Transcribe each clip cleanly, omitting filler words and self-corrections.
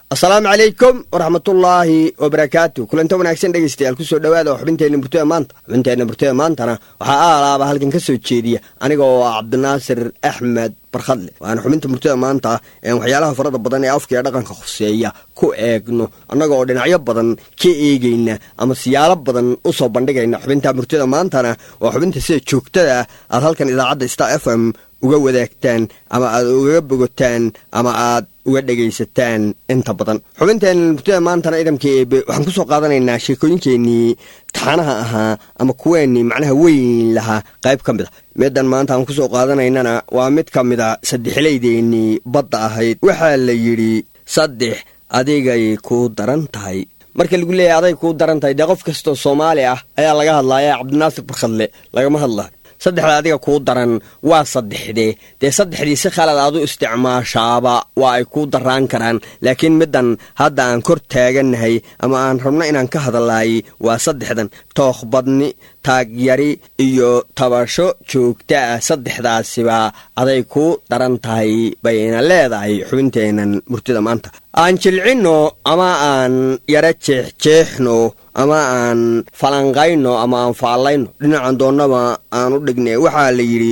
السلام عليكم ورحمة الله وبركاته. كلنا وناكسن دقيستي الكسو دوادا وحبنتين برتوية مانتا حبنتين برتوية مانتانا وحاala halkan ka soo jeediya anigoo Cabdinaasir Axmed Barkhadle waan xubinta murtida maanta ee waxyaalaha farada badan ee afka dhaqanka khuseeya ku eegno anagoo dhinacyo badan ka eegayna ama siyaalo badan u soo bandhigayna xubinta murtida maantana waa xubinta sida joogtada ah halkan idaacadda Star FM uga wadaagtaan ama aad uga bogotaan ama aad uga dhageysataan inta badan xubintan murtida maantana idamkii waxaan ku soo qaadanaynaa sheekooyinkeenii taxanaha ahaa ama kuweenii macnaha weyn lahaa qayb ka mid ah meedan maanta aan ku soo qaadanaynana waa mid ka mid ah saddexleydeenii badda ahayd waxaa la yidhi saddex adigay ku daran tahay marka lagu leeyahay aday ku daran tahay qof kasto Soomaali ah ayaa laga hadlayaa Cabdinaasir Barkhadle lagama hadlaa saddexda adiga ku daran waa saddexdii si khalad aad u isticmaashaaba waa ay ku daraan karaan laakiin midan hadda aan kor taaganahay ama aan rabno inaan ka hadalay waa saddexdan tooq badni taagyari iyo tabasho joogta ah saddexdaasiba aday ku daran tahay bayna leedahay xubinteenan murtida maanta aan jilcino ama aan yara jeexno ama aan falanqayno ama aan faalayno dhinacan doonaba aan u dhignay waxaa la yidhi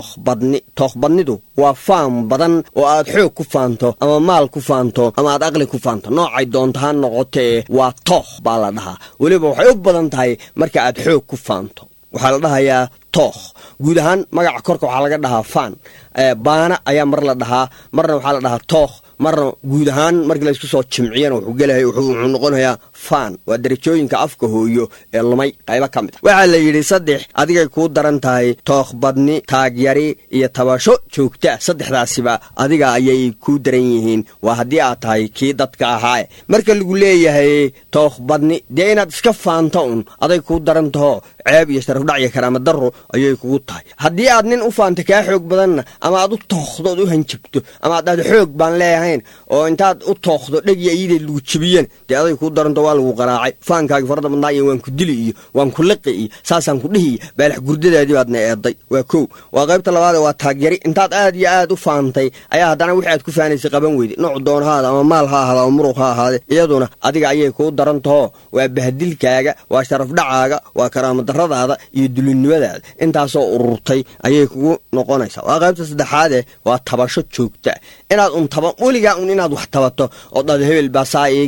tooq badnidu waa faan badan oo aad xoog ku faanto ama maal ku faanto ama aad aqli ku faanto noocay doonto ha noqotee waa tooq baa la dhahaa weliba waxay u badan tahay marka aad xoog ku faanto waxaa la dhahayaa tooq guud ahaan magaca korka waxaa laga dhahaa faan baana ayaa mar la dhahaa marna waxaa la dhahaa tooq marna guud ahaan markii la isku soo jimciyana wuxuu noqonayaa faan waa darajooyinka afka hooyo ee lumay qaybo ka mid ah waxaa la yidhi saddex adigay ku daran tahay tooq badni taagyari iyo tabasho joogta saddexdaasiba adiga ayay ku daran yihiin waa haddii aad tahay kii dadka ahaa marka lagu leeyahay tooq badni dee inaad iska faanto un aday ku daran taho ceeb iyo sharaf dhac iyo karaama darro ayay kugu tahay haddii aad nin u faanta kaa xoog badanna ama aad u tooqdo u hanjabto ama aad xoog baan leeyahay oo intaad u tooqdo dhagiya iyada lagu jibiyeen dee aday ku daranto waa lagu qaraacay faankaagi farada badnaa iyo waan ku dili iyo waan ku liqi iyo saasaan ku dhihi baalax gurdadaadii baadna eeday waa kow waa qaybta labaad waa taagyari intaad aad iyo aad u faantay ayaa haddana wixii aad ku faanaysay qaban weyday nooc doon ha ahaada ama maal ha ahaada ama muruq ha ahaade iyaduna adiga ayay kuu darantaho waa bahdilkaaga waa sharaf dhacaaga waa karaama darradaada iyo dulinnimadaada intaasoo ururtay ayay kugu noqonaysaa waa qaybta saddexaade waa tabasho joogta inaad weligaa inaad wax tabato oo dad hebel baa saa ii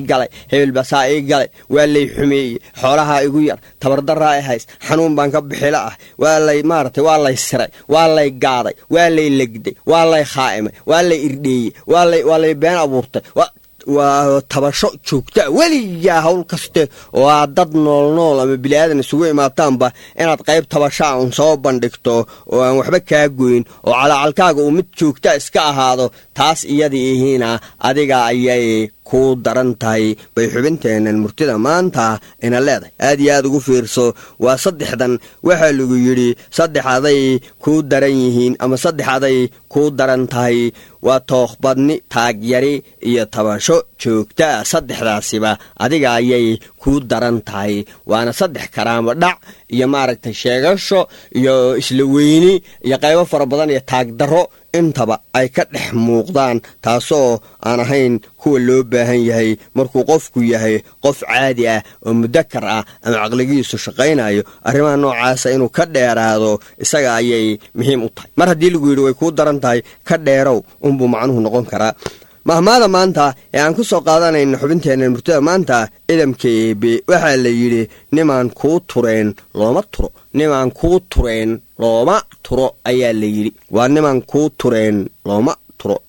galay waa lay xumeeyey xoolaha igu yar tabardaraa i hays xanuun baan ka bixila ah waa lay siray waa lay gaaday waa lay legday waa lay khaa'imay waa lay irdheeyey waa lay been abuurtay waa tabasho joogta weligaa hawl kaste oo aad dad nool ama bilaadan isugu imaataanba inaad qayb tabashaa un soo bandhigto oo aan waxba kaa goyn oo calacalkaaga uu mid joogta iska ahaado taas iyadii ihiina adiga ayay ku daran tahay bay xubinteenan murtida maanta ina leedahay aad iyo aad ugu fiirso waa saddexdan waxaa lagu yidhi saddex aday ku daran yihiin ama saddex aday ku daran tahay waa tooq badni taagyari iyo tabasho joogta saddexdaasiba adiga ayay ku daran tahay waana saddex karaamo dhac iyo maaragtay sheegasho iyo isla weyni iyo qaybo fara badan iyo taagdarro intaba ay ka dhex muuqdaan taasoo aan ahayn kuwa loo baahan yahay markuu qofku yahay qof caadi ah oo mudakar ah ama caqligiisu shaqaynayo arrimaha noocaasa inuu ka dheeraado isaga ayay muhiim u tahay mar haddii lagu yidhi way kuu daran tahay ka dheerow unbuu macnuhu noqon karaa mahmaada maanta ee aan ku soo qaadanayno xubinteenna murtida maanta idamka eebe waxaa la yidhi nimaan kuu tureen looma turo nimaan kuu tureen looma turo ayaa la yidhi waa nimaan kuu tureen looma turo